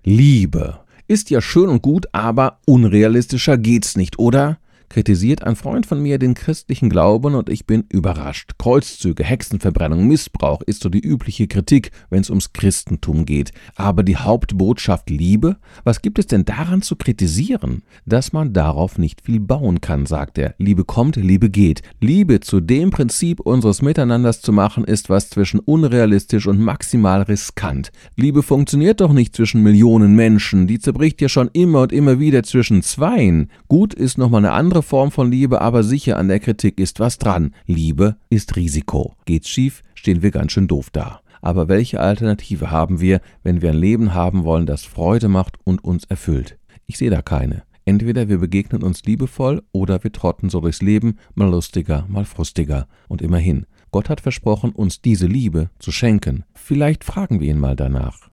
Liebe. Ist ja schön und gut, aber unrealistischer geht's nicht, oder? Kritisiert ein Freund von mir den christlichen Glauben und ich bin überrascht. Kreuzzüge, Hexenverbrennung, Missbrauch ist so die übliche Kritik, wenn es ums Christentum geht. Aber die Hauptbotschaft Liebe? Was gibt es denn daran zu kritisieren? Dass man darauf nicht viel bauen kann, sagt er. Liebe kommt, Liebe geht. Liebe zu dem Prinzip unseres Miteinanders zu machen, ist was zwischen unrealistisch und maximal riskant. Liebe funktioniert doch nicht zwischen Millionen Menschen, die zerbricht ja schon immer und immer wieder zwischen Zweien. Gut ist nochmal eine andere Form von Liebe, aber sicher an der Kritik ist was dran. Liebe ist Risiko. Geht's schief, stehen wir ganz schön doof da. Aber welche Alternative haben wir, wenn wir ein Leben haben wollen, das Freude macht und uns erfüllt? Ich sehe da keine. Entweder wir begegnen uns liebevoll oder wir trotten so durchs Leben, mal lustiger, mal frustiger. Und immerhin, Gott hat versprochen, uns diese Liebe zu schenken. Vielleicht fragen wir ihn mal danach.